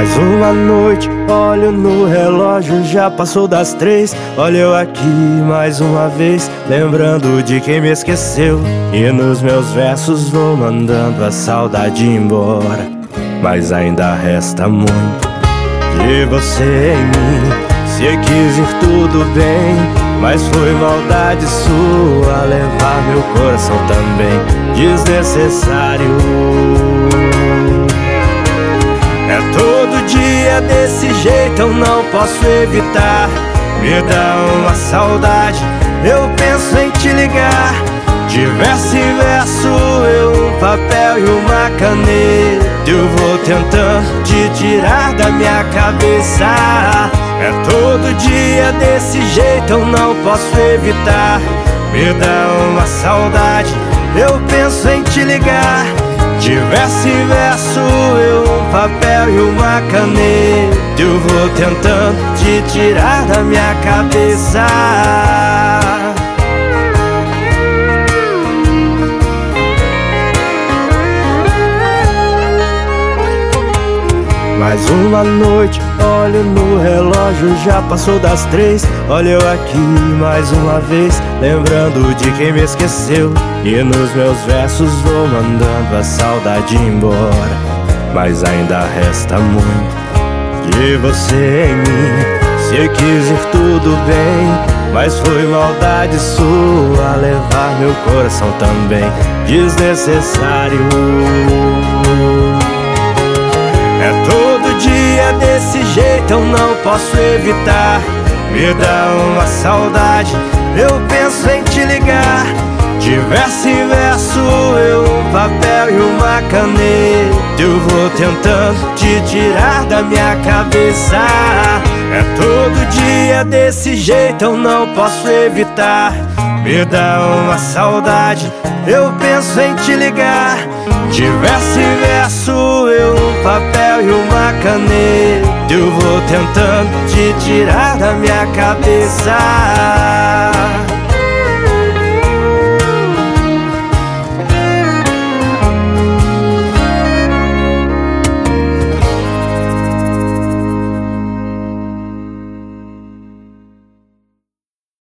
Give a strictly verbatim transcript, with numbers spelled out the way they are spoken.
Mais uma noite, olho no relógio, já passou das três. Olho eu aqui mais uma vez, lembrando de quem me esqueceu. E nos meus versos vou mandando a saudade embora, mas ainda resta muito de você em mim. Se quis ir tudo bem, mas foi maldade sua levar meu coração também. Desnecessário. É todo dia desse jeito, eu não posso evitar. Me dá uma saudade, eu penso em te ligar. De verso em verso, eu um papel e uma caneta, eu vou tentando te tirar da minha cabeça. É todo dia desse jeito, eu não posso evitar. Me dá uma saudade, eu penso em te ligar. De verso em verso, eu um papel e uma caneta, eu vou tentando te tirar da minha cabeça. Mais uma noite, olho no relógio, já passou das três. Olho eu aqui mais uma vez, lembrando de quem me esqueceu. E nos meus versos vou mandando a saudade embora, mas ainda resta muito de você em mim. Se quis ir tudo bem, mas foi maldade sua levar meu coração também. Desnecessário. É todo dia desse jeito, eu não posso evitar. Me dá uma saudade, eu penso em te ligar. De verso em verso, eu um papel e uma caneta, eu vou tentando te tirar da minha cabeça. É todo dia desse jeito, eu não posso evitar. Me dá uma saudade, eu penso em te ligar. De verso em verso, eu um papel e uma caneta, eu vou tentando te tirar da minha cabeça.